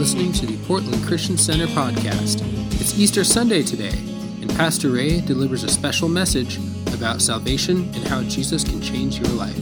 listening to the Portland Christian Center podcast. It's Easter Sunday today, and Pastor Ray delivers a special message about salvation and how Jesus can change your life.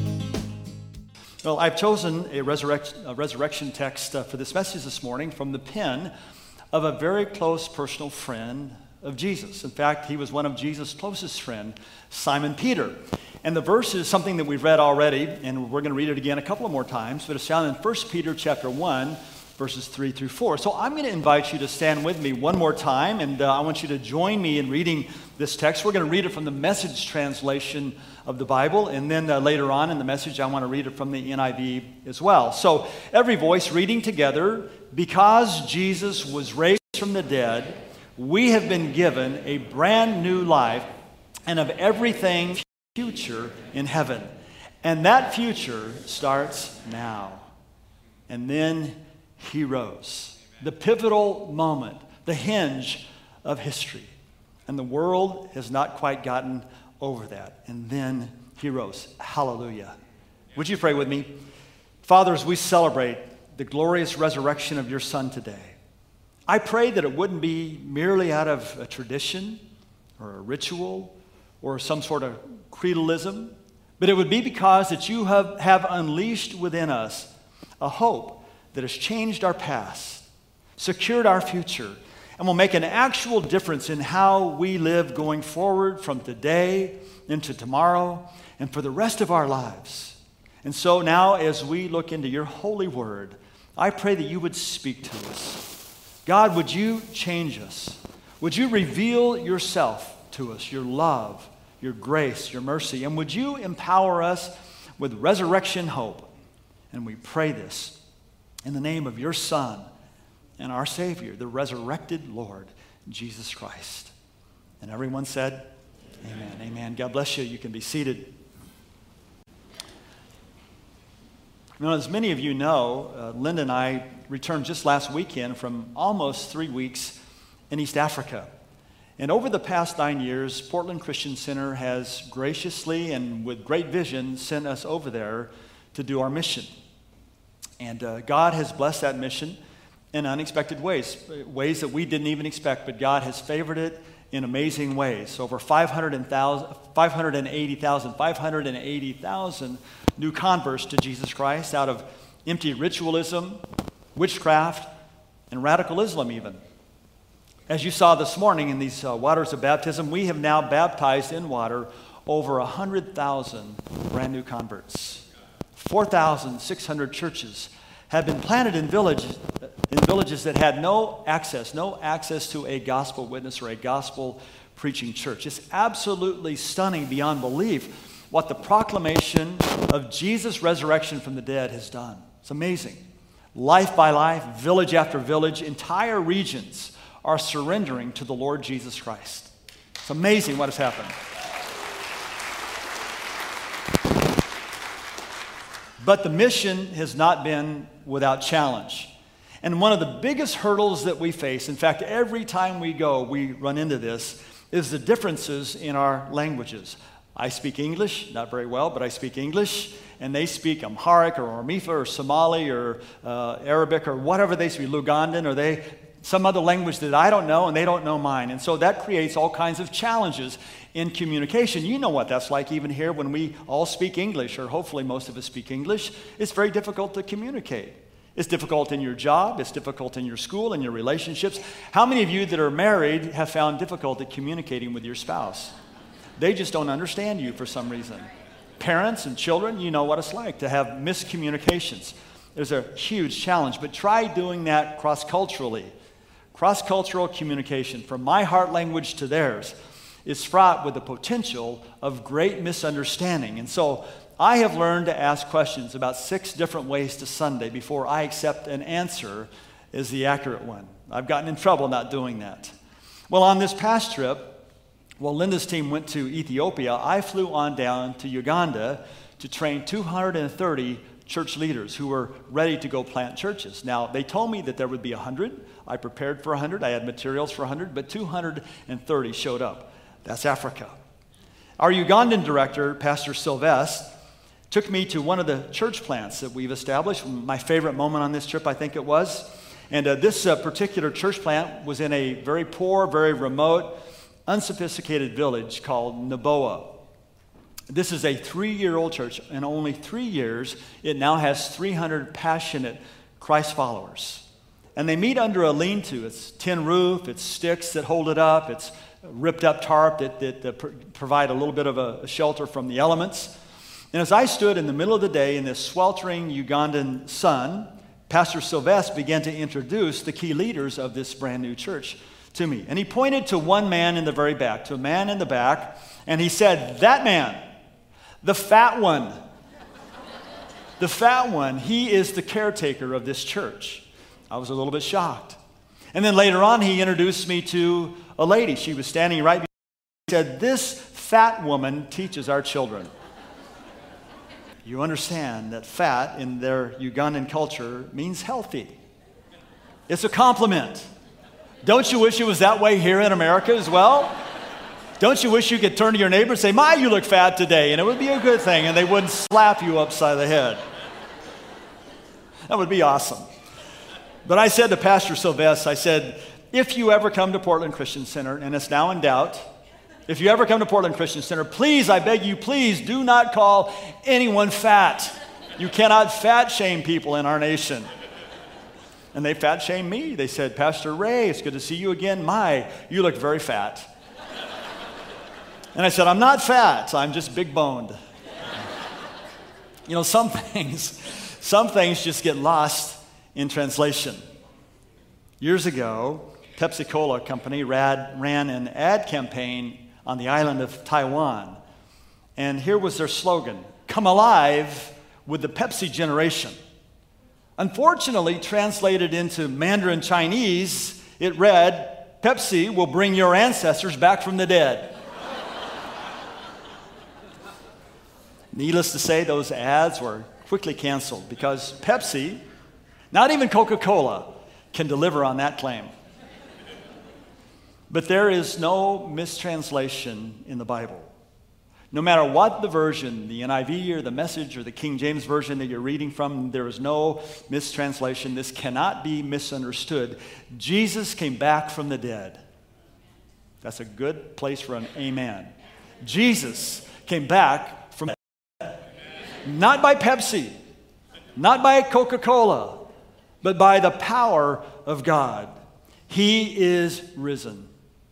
Well, I've chosen a resurrection text for this message this morning from the pen of a very close personal friend of Jesus. In fact, he was one of Jesus' closest friends, Simon Peter. And the verse is something that we've read already, and we're going to read it again a couple of more times, but it's found in 1 Peter chapter 1, verses 3 through 4. So I'm going to invite you to stand with me one more time, and I want you to join me in reading this text. We're going to read it from the Message translation of the Bible, and then later on in the Message, I want to read it from the NIV as well. So every voice reading together, because Jesus was raised from the dead, we have been given a brand new life and of everything future in heaven. And that future starts now. And then he rose. The pivotal moment, the hinge of history. And the world has not quite gotten over that. And then he rose. Hallelujah. Would you pray with me? Father, as we celebrate the glorious resurrection of your Son today, I pray that it wouldn't be merely out of a tradition or a ritual or some sort of creedalism, but it would be because that you have unleashed within us a hope that has changed our past, secured our future, and will make an actual difference in how we live going forward from today into tomorrow and for the rest of our lives. And so now as we look into your holy word, I pray that you would speak to us. God, would you change us? Would you reveal yourself to us, your love, your grace, your mercy, and would you empower us with resurrection hope? And we pray this in the name of your Son and our Savior, the resurrected Lord, Jesus Christ. And everyone said, amen. Amen. God bless you. You can be seated. Now, as many of you know, Linda and I returned just last weekend from almost 3 weeks in East Africa. And over the past 9 years, Portland Christian Center has graciously and with great vision sent us over there to do our mission. And God has blessed that mission in unexpected ways, ways that we didn't even expect, but God has favored it in amazing ways. Over 580,000 new converts to Jesus Christ out of empty ritualism, witchcraft, and radical Islam even. As you saw this morning in these waters of baptism, we have now baptized in water over 100,000 brand new converts. 4,600 churches have been planted in villages that had no access to a gospel witness or a gospel preaching church. It's absolutely stunning beyond belief what the proclamation of Jesus' resurrection from the dead has done. It's amazing. Life by life, village after village, entire regions are surrendering to the Lord Jesus Christ. It's amazing what has happened. But the mission has not been without challenge. And one of the biggest hurdles that we face, in fact, every time we go, we run into this, is the differences in our languages. I speak English, not very well, but I speak English, and they speak Amharic or Ormifa or Somali or Arabic or whatever they speak, Lugandan, or some other language that I don't know and they don't know mine. And so that creates all kinds of challenges in communication. You know what that's like even here when we all speak English, or hopefully most of us speak English. It's very difficult to communicate. It's difficult in your job. It's difficult in your school, in your relationships. How many of you that are married have found difficulty communicating with your spouse? They just don't understand you for some reason. Parents and children, you know what it's like to have miscommunications. There's a huge challenge, but try doing that cross-culturally. Cross-cultural communication, from my heart language to theirs, is fraught with the potential of great misunderstanding. And so I have learned to ask questions about 6 different ways to Sunday before I accept an answer as the accurate one. I've gotten in trouble not doing that. Well, on this past trip, while Linda's team went to Ethiopia, I flew on down to Uganda to train 230 church leaders who were ready to go plant churches. Now, they told me that there would be 100. I prepared for 100. I had materials for 100, but 230 showed up. That's Africa. Our Ugandan director, Pastor Sylvestre, took me to one of the church plants that we've established. My favorite moment on this trip, I think it was. And this particular church plant was in a very poor, very remote, unsophisticated village called Noboa. This is a 3-year-old church. In only 3 years, it now has 300 passionate Christ followers. And they meet under a lean-to. It's tin roof, it's sticks that hold it up, it's ripped up tarp that provide a little bit of a shelter from the elements. And as I stood in the middle of the day in this sweltering Ugandan sun, Pastor Sylvestre began to introduce the key leaders of this brand new church to me. And he pointed to one man in the very back, to a man in the back, and he said, "That man, the fat one, he is the caretaker of this church." I was a little bit shocked. And then later on, he introduced me to a lady. She was standing right behind me. He said, "This fat woman teaches our children." You understand that fat in their Ugandan culture means healthy. It's a compliment. Don't you wish it was that way here in America as well? Don't you wish you could turn to your neighbor and say, "My, you look fat today," and it would be a good thing, and they wouldn't slap you upside the head. That would be awesome. But I said to Pastor Sylvestre, I said, "If you ever come to Portland Christian Center," and it's now in doubt, if you ever come to Portland Christian Center, please, I beg you, please do not call anyone fat. You cannot fat shame people in our nation. And they fat shamed me. They said, "Pastor Ray, it's good to see you again. My, you look very fat." And I said, "I'm not fat, I'm just big boned." You know, some things just get lost in translation. Years ago, Pepsi-Cola company ran an ad campaign on the island of Taiwan. And here was their slogan, "Come alive with the Pepsi generation." Unfortunately, translated into Mandarin Chinese, it read, "Pepsi will bring your ancestors back from the dead." Needless to say, those ads were quickly canceled because Pepsi, not even Coca-Cola, can deliver on that claim. But there is no mistranslation in the Bible. No matter what the version, the NIV or the Message or the King James Version that you're reading from, there is no mistranslation. This cannot be misunderstood. Jesus came back from the dead. That's a good place for an amen. Jesus came back from the dead. Not by Pepsi, not by Coca-Cola, but by the power of God. He is risen.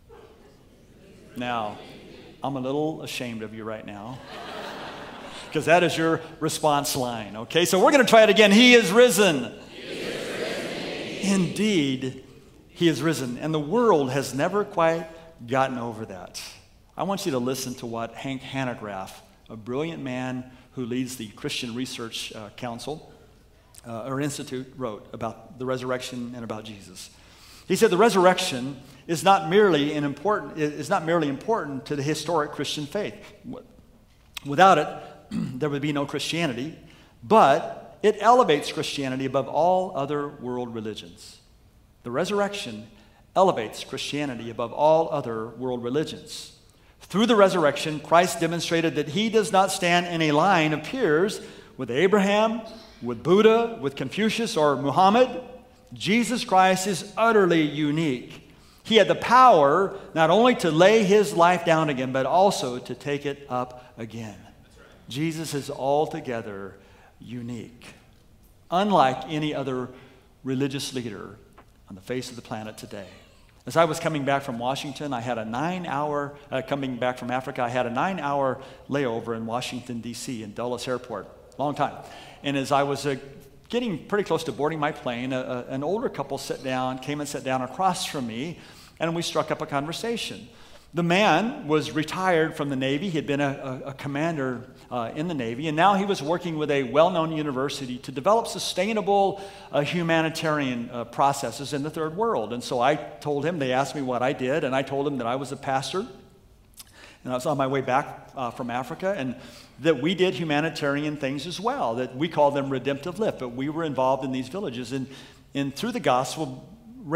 Now, I'm a little ashamed of you right now because that is your response line, okay? So we're going to try it again. He is risen. He is risen. Indeed, he is risen. And the world has never quite gotten over that. I want you to listen to what Hank Hanegraaff, a brilliant man who leads the Christian Research Council, or Institute, wrote about the resurrection and about Jesus. He said the resurrection is not merely important to the historic Christian faith. Without it, there would be no Christianity, but it elevates Christianity above all other world religions. The resurrection elevates Christianity above all other world religions. Through the resurrection, Christ demonstrated that he does not stand in a line of peers with Abraham, with Buddha, with Confucius, or Muhammad. Jesus Christ is utterly unique. He had the power not only to lay his life down again, but also to take it up again. Jesus is altogether unique, unlike any other religious leader on the face of the planet today. As I was coming back from Washington, I had a 9-hour, coming back from Africa, I had a 9-hour layover in Washington, D.C., in Dulles Airport. Long time. And as I was getting pretty close to boarding my plane, an older couple came and sat down across from me, and we struck up a conversation. The man was retired from the Navy. He had been a commander in the Navy, and now he was working with a well-known university to develop sustainable humanitarian processes in the third world. And so I told him, they asked me what I did, and I told him that I was a pastor, and I was on my way back from Africa, and that we did humanitarian things as well, that we called them redemptive lift, but we were involved in these villages, and through the gospel,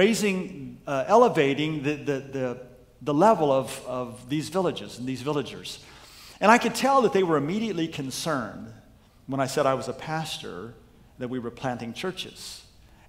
elevating the level of these villages and these villagers. And I could tell that they were immediately concerned when I said I was a pastor, that we were planting churches.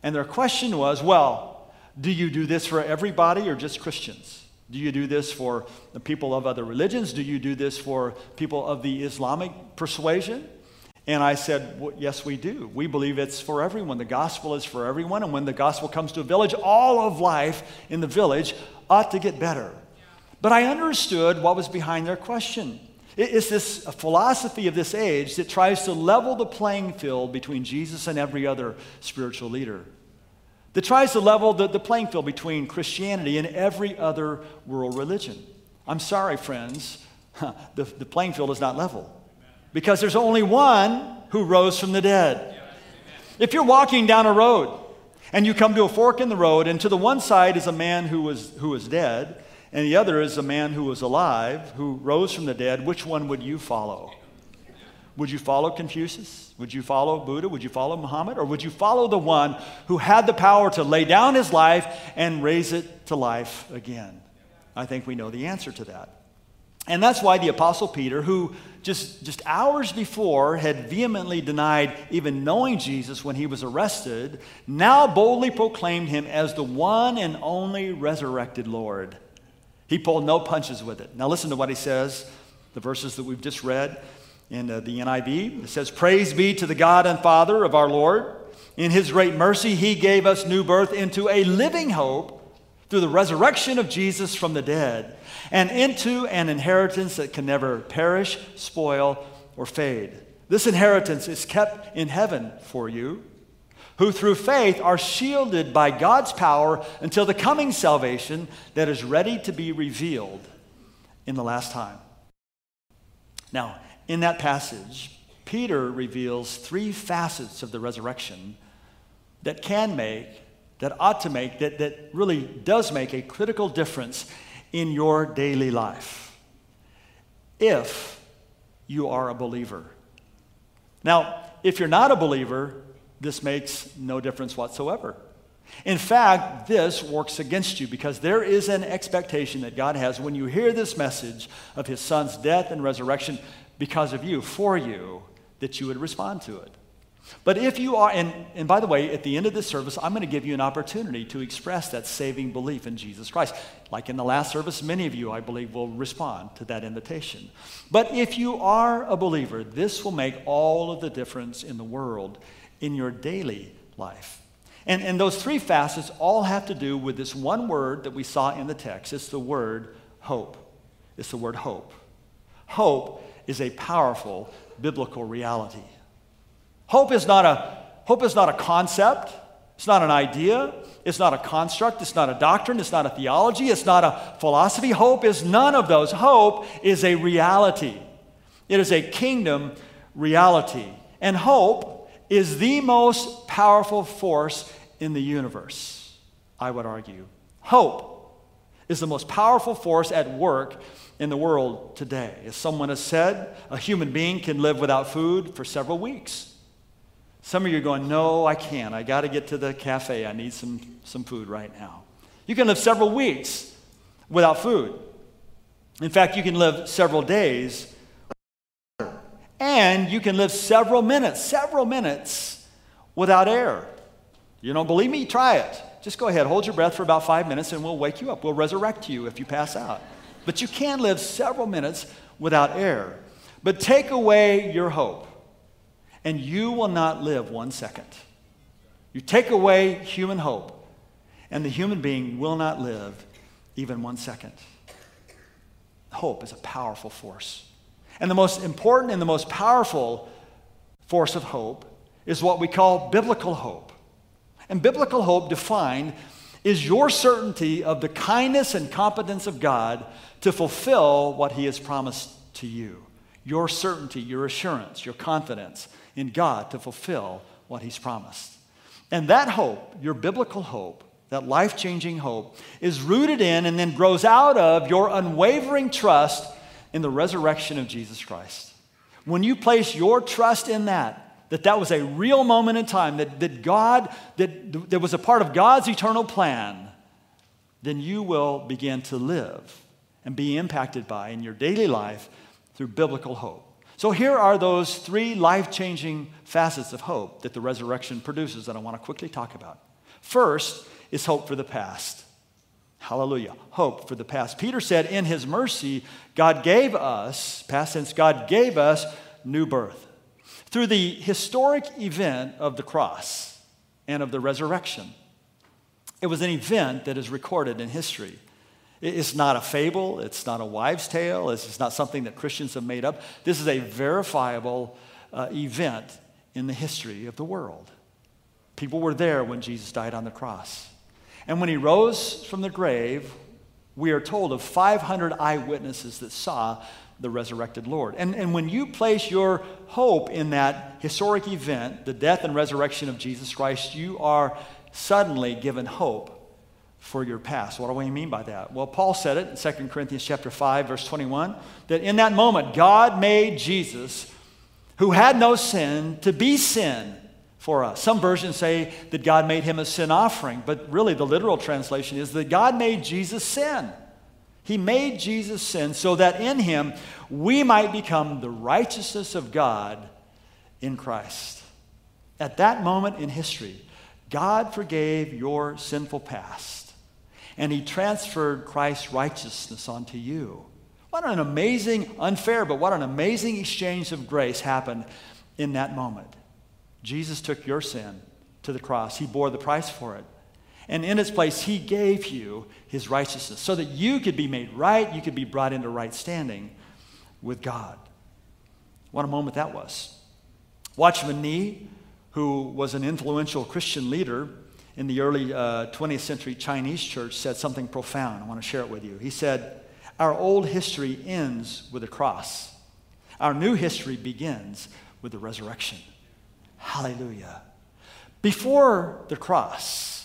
And their question was, well, do you do this for everybody or just Christians? Do you do this for the people of other religions? Do you do this for people of the Islamic persuasion? And I said, well, yes, we do. We believe it's for everyone. The gospel is for everyone. And when the gospel comes to a village, all of life in the village ought to get better. But I understood what was behind their question. It's this philosophy of this age that tries to level the playing field between Jesus and every other spiritual leader. That tries to level the playing field between Christianity and every other world religion. I'm sorry, friends, the playing field is not level. Because there's only one who rose from the dead. If you're walking down a road and you come to a fork in the road, and to the one side is a man who was dead, and the other is a man who was alive, who rose from the dead, which one would you follow? Would you follow Confucius? Would you follow Buddha? Would you follow Muhammad? Or would you follow the one who had the power to lay down his life and raise it to life again? I think we know the answer to that. And that's why the Apostle Peter, who just hours before had vehemently denied even knowing Jesus when he was arrested, now boldly proclaimed him as the one and only resurrected Lord. He pulled no punches with it. Now listen to what he says, the verses that we've just read in the NIV. It says, "Praise be to the God and Father of our Lord. In his great mercy, he gave us new birth into a living hope through the resurrection of Jesus from the dead, and into an inheritance that can never perish, spoil, or fade. This inheritance is kept in heaven for you, who through faith are shielded by God's power until the coming salvation that is ready to be revealed in the last time." Now, in that passage, Peter reveals three facets of the resurrection that ought to make, that really does make a critical difference in your daily life, if you are a believer. Now, if you're not a believer, this makes no difference whatsoever. In fact, this works against you, because there is an expectation that God has when you hear this message of his Son's death and resurrection because of you, for you, that you would respond to it. But if you are, and by the way, at the end of this service, I'm going to give you an opportunity to express that saving belief in Jesus Christ. Like in the last service, many of you, I believe, will respond to that invitation. But if you are a believer, this will make all of the difference in the world in your daily life. And those three facets all have to do with this one word that we saw in the text. It's the word hope. It's the word hope. Hope is a powerful biblical reality. Hope is not a concept. It's not an idea. It's not a construct. It's not a doctrine. It's not a theology. It's not a philosophy. Hope is none of those. Hope is a reality. It is a kingdom reality. And hope is the most powerful force in the universe, I would argue. Hope is the most powerful force at work in the world today. As someone has said, a human being can live without food for several weeks. Some of you are going, no, I can't. I got to get to the cafe. I need some food right now. You can live several weeks without food. In fact, you can live several days without water. And you can live several minutes without air. You don't believe me? Try it. Just go ahead. Hold your breath for about 5 minutes and we'll wake you up. We'll resurrect you if you pass out. But you can live several minutes without air. But take away your hope, and you will not live 1 second. You take away human hope, and the human being will not live even 1 second. Hope is a powerful force. And the most important and the most powerful force of hope is what we call biblical hope. And biblical hope, defined, is your certainty of the kindness and competence of God to fulfill what he has promised to you. Your certainty, your assurance, your confidence in God to fulfill what he's promised. And that hope, your biblical hope, that life-changing hope, is rooted in and then grows out of your unwavering trust in the resurrection of Jesus Christ. When you place your trust in that was a real moment in time, that was a part of God's eternal plan, then you will begin to live and be impacted by in your daily life through biblical hope. So here are those three life-changing facets of hope that the resurrection produces that I want to quickly talk about. First is hope for the past. Hallelujah. Hope for the past. Peter said, in his mercy, God gave us, past tense, God gave us new birth. Through the historic event of the cross and of the resurrection. It was an event that is recorded in history. It's not a fable. It's not a wives' tale. It's not something that Christians have made up. This is a verifiable event in the history of the world. People were there when Jesus died on the cross. And when he rose from the grave, we are told of 500 eyewitnesses that saw the resurrected Lord. And when you place your hope in that historic event, the death and resurrection of Jesus Christ, you are suddenly given hope for your past. What do we mean by that? Well, Paul said it in 2 Corinthians chapter 5, verse 21, that in that moment, God made Jesus, who had no sin, to be sin for us. Some versions say that God made him a sin offering, but really the literal translation is that God made Jesus sin. He made Jesus sin so that in him we might become the righteousness of God in Christ. At that moment in history, God forgave your sinful past, and he transferred Christ's righteousness onto you. What an amazing, unfair, but what an amazing exchange of grace happened in that moment. Jesus took your sin to the cross. He bore the price for it. And in its place, he gave you his righteousness so that you could be made right, you could be brought into right standing with God. What a moment that was. Watchman Nee, who was an influential Christian leader in the early 20th century Chinese church, said something profound. I want to share it with you. He said, our old history ends with the cross. Our new history begins with the resurrection. Hallelujah. Before the cross,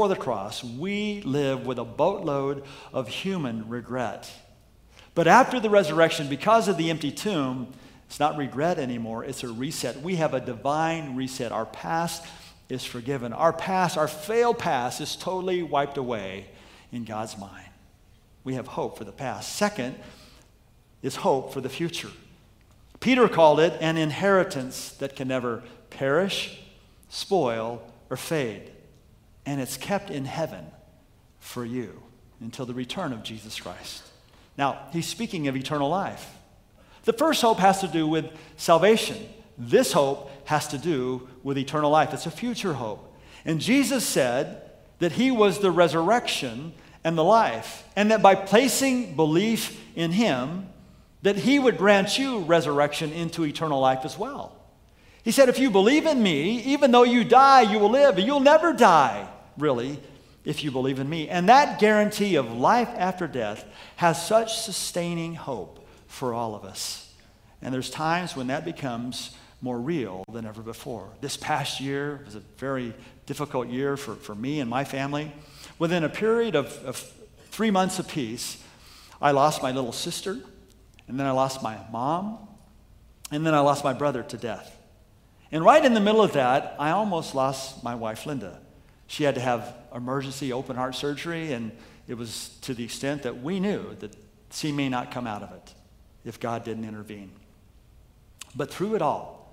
we live with a boatload of human regret. But after the resurrection, because of the empty tomb, it's not regret anymore, it's a reset. We have a divine reset. Our past is forgiven. Our past, our failed past, is totally wiped away in God's mind. We have hope for the past. Second is hope for the future. Peter called it an inheritance that can never perish, spoil, or fade. And it's kept in heaven for you until the return of Jesus Christ. Now, he's speaking of eternal life. The first hope has to do with salvation. This hope has to do with eternal life. It's a future hope. And Jesus said that he was the resurrection and the life, and that by placing belief in him, that he would grant you resurrection into eternal life as well. He said, if you believe in me, even though you die, you will live. You'll never die, really, if you believe in me. And that guarantee of life after death has such sustaining hope for all of us. And there's times when that becomes more real than ever before. This past year was a very difficult year for me and my family. Within a period of 3 months apiece, I lost my little sister, and then I lost my mom, and then I lost my brother to death. And right in the middle of that, I almost lost my wife, Linda. She had to have emergency open heart surgery, and it was to the extent that we knew that she may not come out of it if God didn't intervene. But through it all,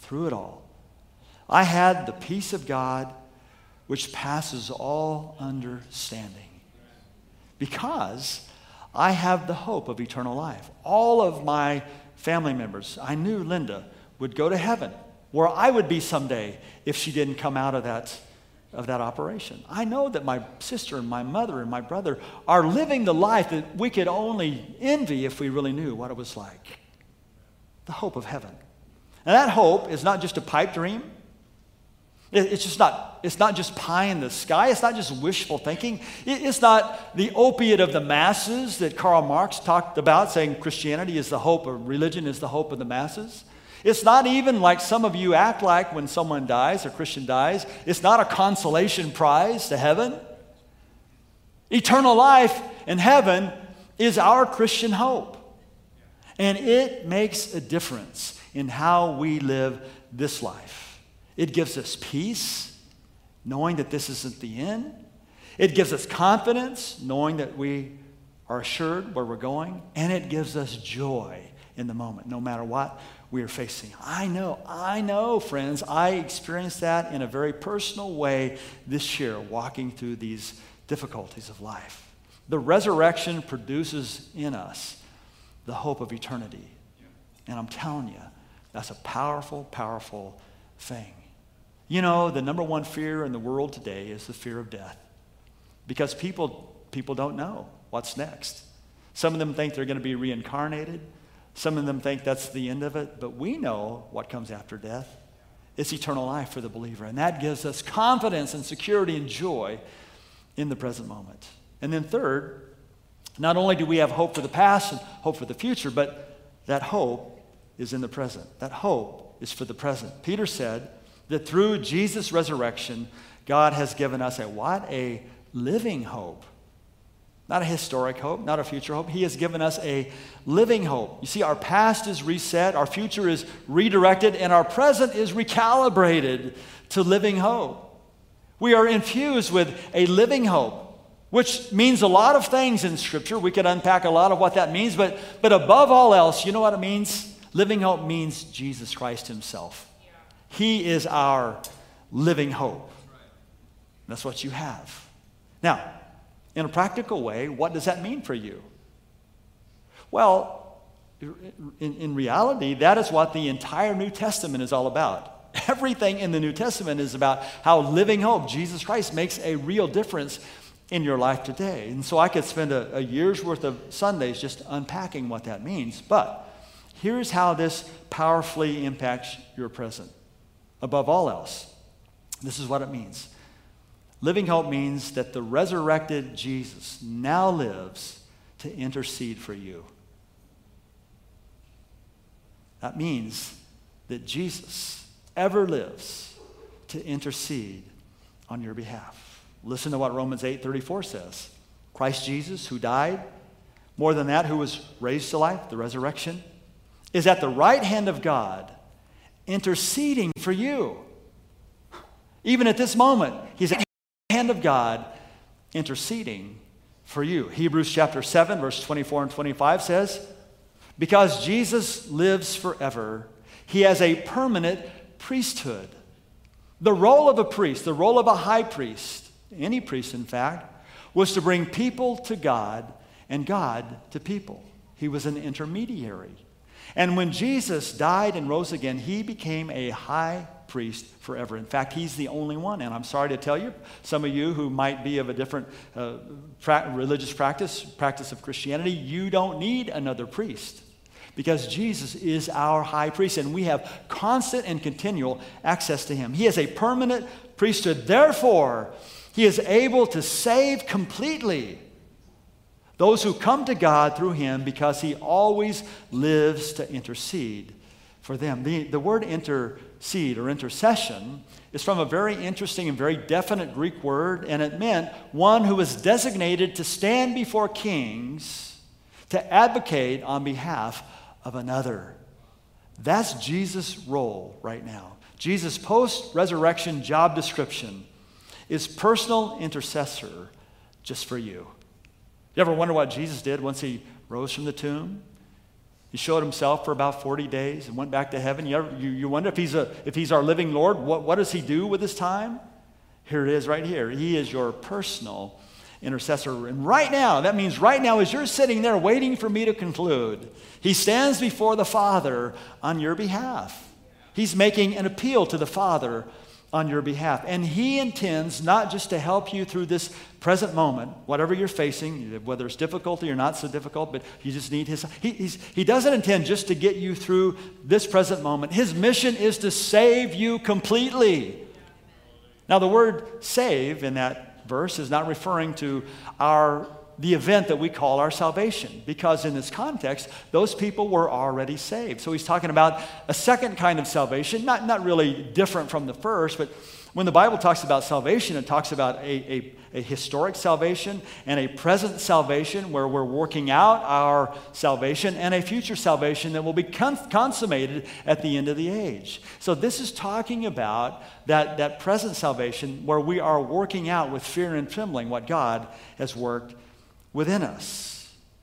I had the peace of God which passes all understanding, because I have the hope of eternal life. All of my family members, I knew Linda would go to heaven, where I would be someday if she didn't come out of that operation. I know that my sister and my mother and my brother are living the life that we could only envy if we really knew what it was like. The hope of heaven. And that hope is not just a pipe dream. It's not just pie in the sky. It's not just wishful thinking. It's not the opiate of the masses that Karl Marx talked about, saying Christianity is the hope, or religion is the hope of the masses. It's not even like some of you act like when someone dies, a Christian dies. It's not a consolation prize to heaven. Eternal life in heaven is our Christian hope. And it makes a difference in how we live this life. It gives us peace, knowing that this isn't the end. It gives us confidence, knowing that we are assured where we're going. And it gives us joy in the moment, no matter what we are facing. I know, friends, I experienced that in a very personal way this year, walking through these difficulties of life. The resurrection produces in us the hope of eternity. And I'm telling you, that's a powerful, powerful thing. You know, the number one fear in the world today is the fear of death. Because people don't know what's next. Some of them think they're going to be reincarnated. Some of them think that's the end of it. But we know what comes after death. It's eternal life for the believer. And that gives us confidence and security and joy in the present moment. And then third, not only do we have hope for the past and hope for the future, but that hope is in the present. That hope is for the present. Peter said that through Jesus' resurrection, God has given us a living hope. Not a historic hope, not a future hope. He has given us a living hope. You see, our past is reset, our future is redirected, and our present is recalibrated to living hope. We are infused with a living hope, which means a lot of things in Scripture. We could unpack a lot of what that means, but above all else, you know what it means? Living hope means Jesus Christ himself. He is our living hope. That's what you have. Now, in a practical way, what does that mean for you? Well, in reality, that is what the entire New Testament is all about. Everything in the New Testament is about how living hope, Jesus Christ, makes a real difference in your life today. And so I could spend a year's worth of Sundays just unpacking what that means. But here's how this powerfully impacts your present. Above all else, this is what it means. Living hope means that the resurrected Jesus now lives to intercede for you. That means that Jesus ever lives to intercede on your behalf. Listen to what Romans 8:34 says. Christ Jesus, who died, more than that, who was raised to life, the resurrection, is at the right hand of God, interceding for you. Even at this moment, he's at the hand of God, interceding for you. Hebrews chapter 7, verse 24 and 25 says, because Jesus lives forever, he has a permanent priesthood. The role of a priest, the role of a high priest, any priest in fact, was to bring people to God and God to people. He was an intermediary. And when Jesus died and rose again, he became a high priest forever. In fact, he's the only one. And I'm sorry to tell you, some of you who might be of a different religious practice of Christianity, you don't need another priest. Because Jesus is our high priest, and we have constant and continual access to him. He is a permanent priesthood. Therefore, he is able to save completely those who come to God through him, because he always lives to intercede for them. The word intercede or intercession is from a very interesting and very definite Greek word, and it meant one who was designated to stand before kings to advocate on behalf of another. That's Jesus' role right now. Jesus' post-resurrection job description is personal intercessor just for you. You ever wonder what Jesus did once he rose from the tomb? He showed himself for about 40 days and went back to heaven. You wonder if he's our living Lord, what does he do with his time? Here it is right here. He is your personal intercessor. And right now, that means right now as you're sitting there waiting for me to conclude, he stands before the Father on your behalf. He's making an appeal to the Father on your behalf. And he intends not just to help you through this present moment, whatever you're facing, whether it's difficulty or not so difficult, but you just need his. He doesn't intend just to get you through this present moment. His mission is to save you completely. Now, the word save in that verse is not referring to the event that we call our salvation, because in this context, those people were already saved. So he's talking about a second kind of salvation, not really different from the first, but when the Bible talks about salvation, it talks about a historic salvation and a present salvation where we're working out our salvation, and a future salvation that will be consummated at the end of the age. So this is talking about that present salvation where we are working out with fear and trembling what God has worked within us.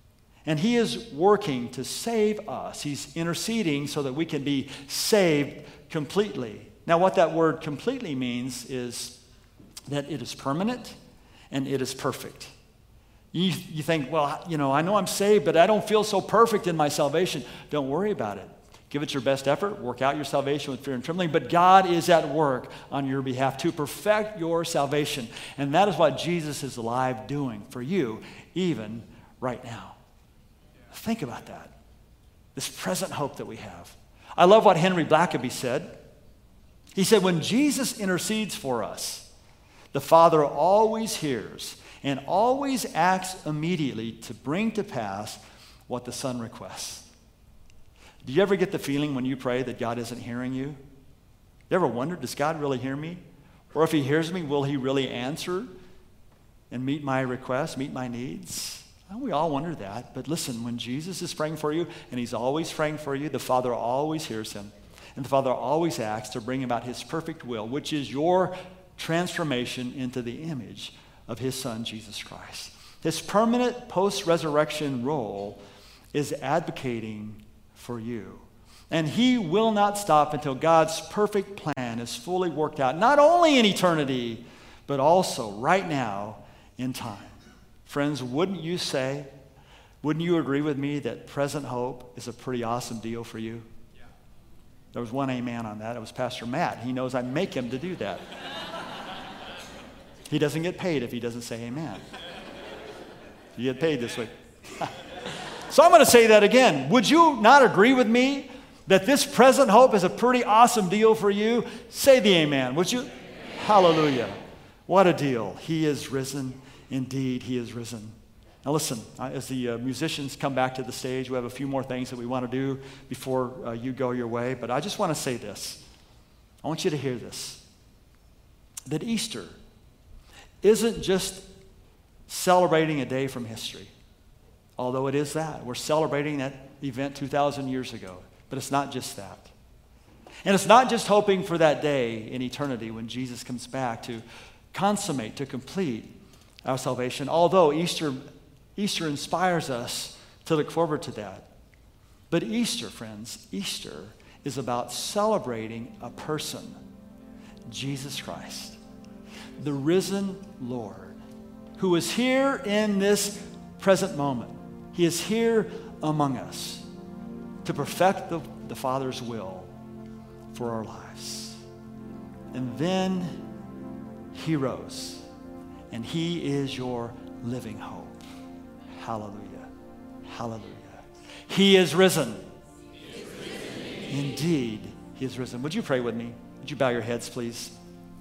And he is working to save us. He's interceding so that we can be saved completely. Now, what that word completely means is that it is permanent and it is perfect. You think, well, I know I'm saved, but I don't feel so perfect in my salvation. Don't worry about it. Give it your best effort. Work out your salvation with fear and trembling. But God is at work on your behalf to perfect your salvation. And that is what Jesus is alive doing for you, even right now. Think about that. This present hope that we have. I love what Henry Blackaby said. He said, when Jesus intercedes for us, the Father always hears and always acts immediately to bring to pass what the Son requests. Do you ever get the feeling when you pray that God isn't hearing you? You ever wonder, does God really hear me? Or if he hears me, will he really answer and meet my requests, meet my needs? Well, we all wonder that. But listen, when Jesus is praying for you, and he's always praying for you, the Father always hears him. And the Father always acts to bring about his perfect will, which is your transformation into the image of his Son, Jesus Christ. His permanent post-resurrection role is advocating for you. And he will not stop until God's perfect plan is fully worked out, not only in eternity, but also right now in time. Friends, wouldn't you agree with me that present hope is a pretty awesome deal for you? Yeah. There was one amen on that. It was Pastor Matt. He knows I make him to do that. He doesn't get paid if he doesn't say amen. You get paid this week. So I'm going to say that again. Would you not agree with me that this present hope is a pretty awesome deal for you? Say the amen, would you? Amen. Hallelujah. What a deal. He is risen. Indeed, he is risen. Now listen, as the musicians come back to the stage, we have a few more things that we want to do before you go your way. But I just want to say this. I want you to hear this. That Easter isn't just celebrating a day from history. Although it is that. We're celebrating that event 2,000 years ago. But it's not just that. And it's not just hoping for that day in eternity when Jesus comes back to consummate, to complete our salvation. Although Easter inspires us to look forward to that. But Easter, friends, Easter is about celebrating a person, Jesus Christ, the risen Lord, who is here in this present moment. He is here among us to perfect the Father's will for our lives. And then he rose, and he is your living hope. Hallelujah. Hallelujah. He is risen. He is risen. Indeed, he is risen. Would you pray with me? Would you bow your heads, please?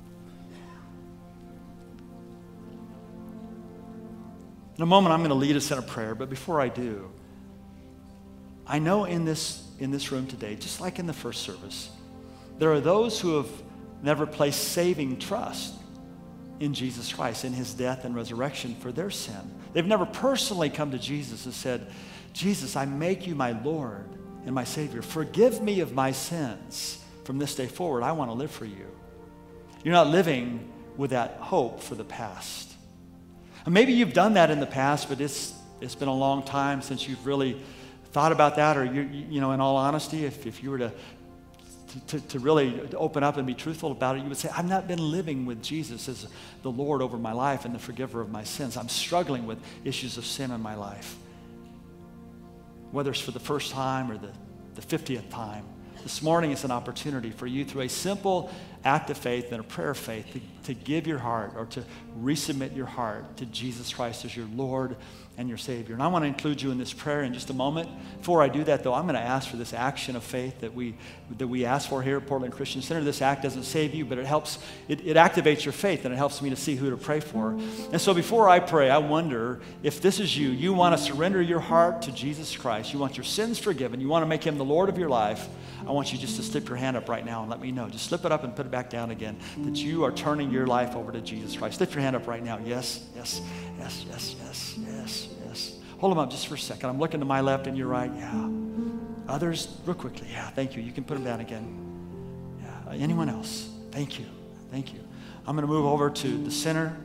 In a moment, I'm going to lead us in a prayer, but before I do, I know in this room today, just like in the first service, there are those who have never placed saving trust in Jesus Christ, in his death and resurrection for their sin. They've never personally come to Jesus and said, Jesus, I make you my Lord and my Savior. Forgive me of my sins. From this day forward, I want to live for you. You're not living with that hope for the past. And maybe you've done that in the past, but it's been a long time since you've really thought about that, or in all honesty, if you were to really open up and be truthful about it, you would say, I've not been living with Jesus as the Lord over my life and the forgiver of my sins. I'm struggling with issues of sin in my life. Whether it's for the first time or the 50th time, this morning is an opportunity for you, through a simple act of faith and a prayer of faith, to give your heart or to resubmit your heart to Jesus Christ as your Lord and your Savior. And I want to include you in this prayer in just a moment. Before I do that, though, I'm going to ask for this action of faith that we ask for here at Portland Christian Center. This act doesn't save you, but it helps. It activates your faith, and it helps me to see who to pray for. And so before I pray, I wonder if this is you. You want to surrender your heart to Jesus Christ. You want your sins forgiven. You want to make him the Lord of your life. I want you just to slip your hand up right now and let me know. Just slip it up and put it back down again, that you are turning your life over to Jesus Christ. Lift your hand up right now. Yes, yes, yes, yes, yes, yes, yes. Hold them up just for a second. I'm looking to my left and your right. Yeah. Others, real quickly. Yeah, thank you. You can put them down again. Yeah. Anyone else? Thank you. Thank you. I'm going to move over to the center.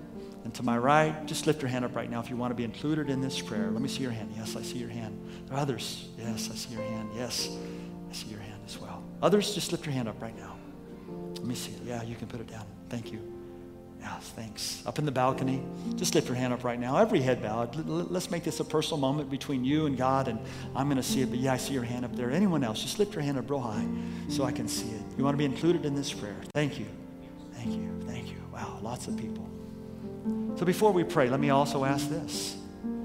And to my right, just lift your hand up right now if you want to be included in this prayer. Let me see your hand. Yes, I see your hand. There are others. Yes, I see your hand. Yes, I see your hand as well. Others, just lift your hand up right now. Let me see it. Yeah, you can put it down. Thank you. Yes, thanks. Up in the balcony, just lift your hand up right now. Every head bowed. Let's make this a personal moment between you and God, and I'm going to see it, but yeah, I see your hand up there. Anyone else, just lift your hand up real high so I can see it. You want to be included in this prayer. Thank you. Thank you. Thank you. Wow, lots of people. So before we pray, let me also ask this.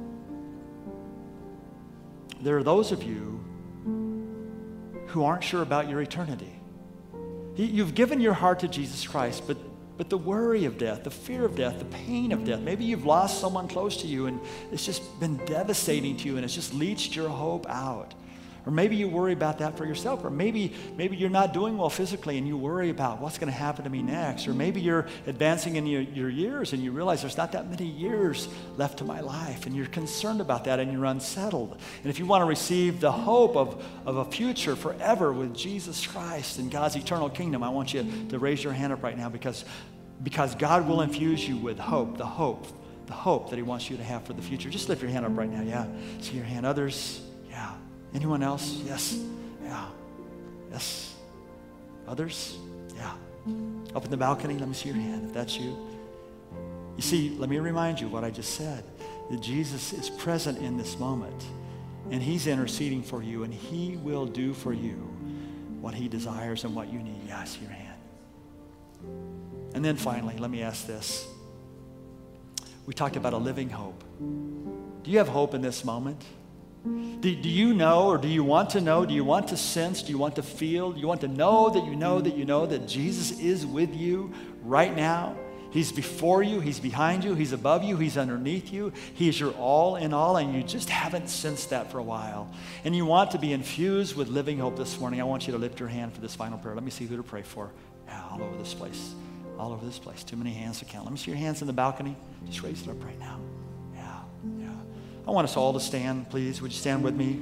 There are those of you who aren't sure about your eternity. You've given your heart to Jesus Christ, but the worry of death, the fear of death, the pain of death, maybe you've lost someone close to you and it's just been devastating to you and it's just leached your hope out. Or maybe you worry about that for yourself. Or maybe you're not doing well physically and you worry about what's going to happen to me next. Or maybe you're advancing in your years and you realize there's not that many years left to my life. And you're concerned about that and you're unsettled. And if you want to receive the hope of a future forever with Jesus Christ and God's eternal kingdom, I want you to raise your hand up right now because God will infuse you with hope, the hope that he wants you to have for the future. Just lift your hand up right now. Yeah. See your hand. Others? Yeah. Anyone else? Yes. Yeah. Yes. Others? Yeah. Up in the balcony, let me see your hand if that's you. You see, let me remind you what I just said, that Jesus is present in this moment, and he's interceding for you, and he will do for you what he desires and what you need. Yeah, I see your hand. And then finally, let me ask this. We talked about a living hope. Do you have hope in this moment? Do you know, or do you want to know? Do you want to sense? Do you want to feel? Do you want to know that you know that you know that Jesus is with you right now? He's before you. He's behind you. He's above you. He's underneath you. He is your all in all, and you just haven't sensed that for a while. And you want to be infused with living hope this morning. I want you to lift your hand for this final prayer. Let me see who to pray for. Yeah, all over this place. All over this place. Too many hands to count. Let me see your hands in the balcony. Just raise it up right now. Yeah. I want us all to stand, please. Would you stand with me?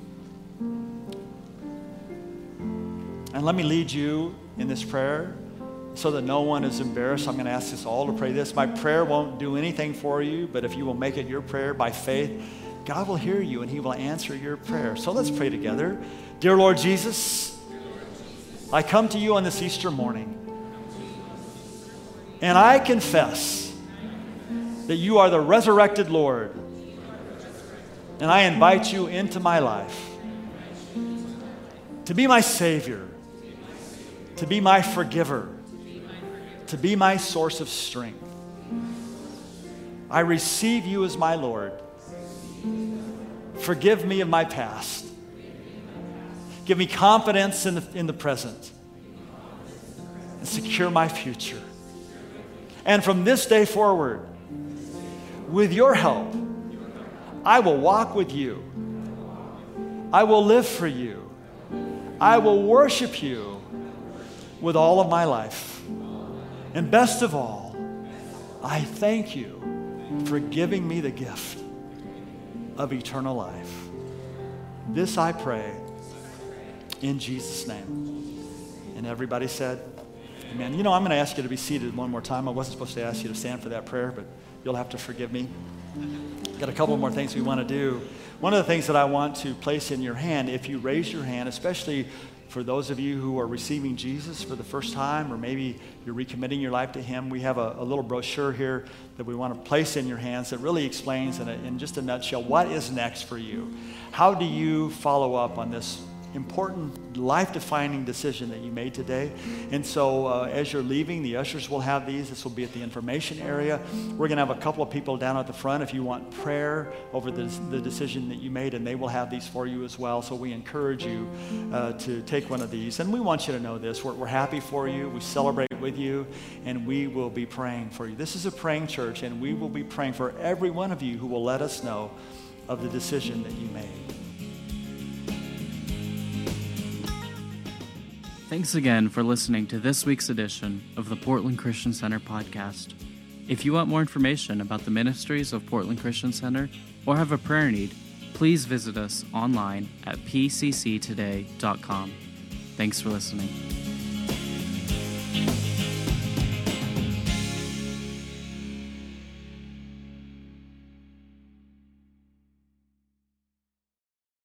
And let me lead you in this prayer so that no one is embarrassed. I'm going to ask us all to pray this. My prayer won't do anything for you, but if you will make it your prayer by faith, God will hear you and he will answer your prayer. So let's pray together. Dear Lord Jesus, I come to you on this Easter morning, and I confess that you are the resurrected Lord. And I invite you into my life to be my Savior, to be my forgiver, to be my source of strength. I receive you as my Lord. Forgive me of my past. Give me confidence in the present. And secure my future. And from this day forward, with your help, I will walk with you. I will live for you. I will worship you with all of my life. And best of all, I thank you for giving me the gift of eternal life. This I pray in Jesus' name. And everybody said, amen. You know, I'm going to ask you to be seated one more time. I wasn't supposed to ask you to stand for that prayer, but you'll have to forgive me. Got a couple more things we want to do. One of the things that I want to place in your hand, if you raise your hand, especially for those of you who are receiving Jesus for the first time, or maybe you're recommitting your life to him, we have a little brochure here that we want to place in your hands that really explains in just a nutshell what is next for you. How do you follow up on this important life-defining decision that you made today? And so as you're leaving, the ushers will have these. This will be at the information area. We're going to have a couple of people down at the front if you want prayer over the decision that you made, and they will have these for you as well. So we encourage you to take one of these. And we want you to know this. We're happy for you. We celebrate with you, and we will be praying for you. This is a praying church, and we will be praying for every one of you who will let us know of the decision that you made. Thanks again for listening to this week's edition of the Portland Christian Center podcast. If you want more information about the ministries of Portland Christian Center or have a prayer need, please visit us online at pcctoday.com. Thanks for listening.